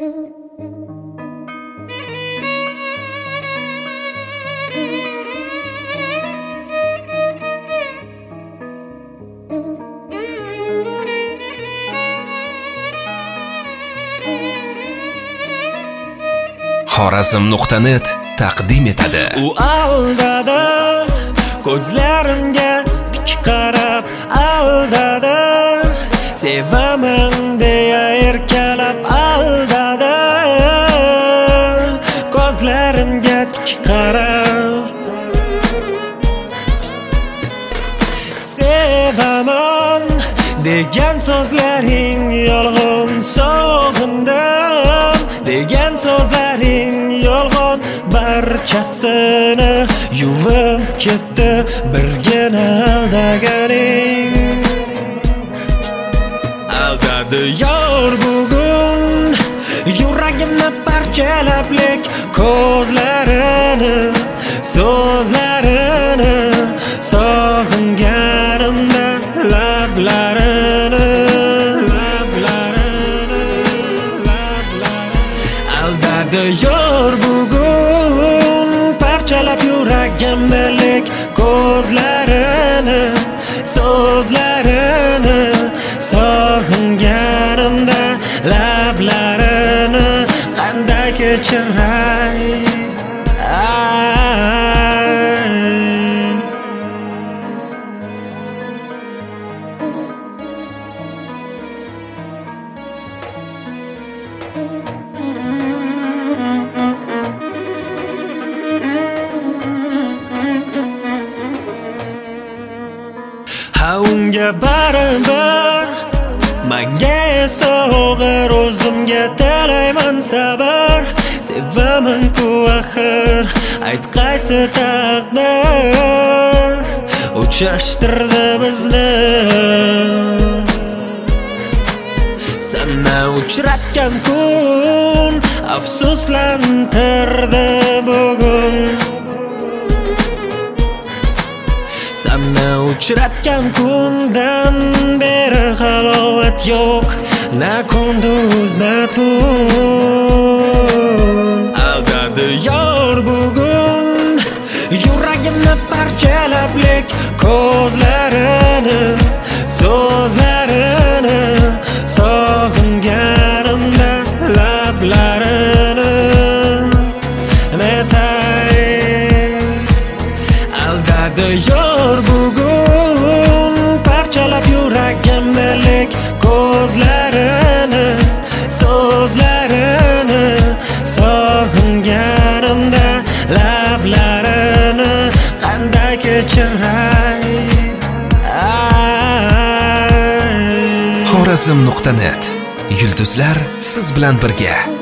Xorazm.net taqdim etadi. U aldadi, ko'zlarimga tik qarab aldadi, sevaman deya erkalab aldadi, ko'zlarimga tik qarab sevaman degan so'zlaring yolg'on, sog'indim degan so'zlaring yolg'on, barchasini yuvib ketdi birgina aldaganing. Aldadi yor bugun yuragimni parchalab, lek ko'zlarini, so'zlarini sog'inganimda lablarini aldadi yor bugun parchalab yuragimda, lek ko'zlarini, so'zlarini sog'inganimda lablarini qanday kechiray. Unga barabar, menga esa og'ir, o'zimga tilayman sabr. Sevaman-ku axir, ayt qaysi taqdir uchrashtirdi bizni. Sana uchratgan kun afsuslantirdi bugun. Sana uchratgan kundan beri halovat yo'q, na kunduz na tun. Aldadi yor bugun yuragimni parchalab, lek ko'zlarini, so'zlarini sog'inganimda lablarini netay. Aldadi yor bugun parchalab yuragimni, lek ko'zlarini, so'zlarini sog'inganimda lablarini qanday kechiray. Xorazm.net, yulduzlar siz bilan birga.